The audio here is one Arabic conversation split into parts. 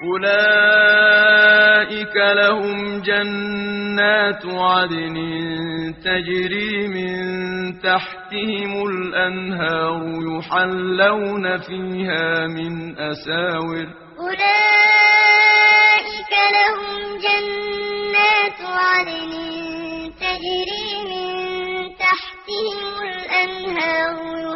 أولئك لهم جنات عدن تجري من تحتهم الأنهار يحلون فيها من أساور أولئك لهم جنات عدن تجري من تحتهم الأنهار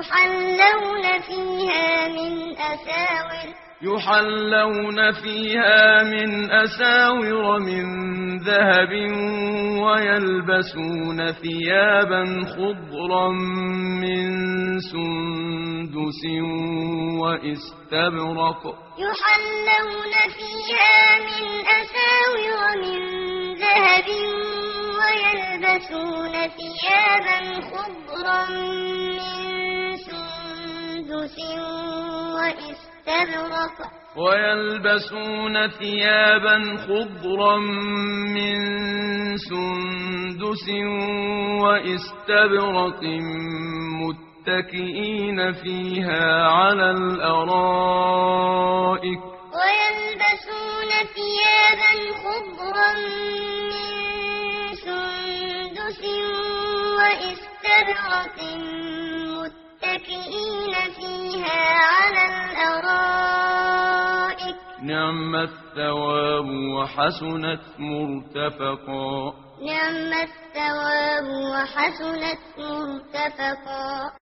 يحلون فيها من أساور من ذهب ويلبسون ثيابا خضرا من سندس واستبرق يحلون فيها من أساور من ذهب ويلبسون ثيابا خضرا من سندس واستبرق متكئين فيها على الأرائك نعم الثواب وحسنت مرتفقا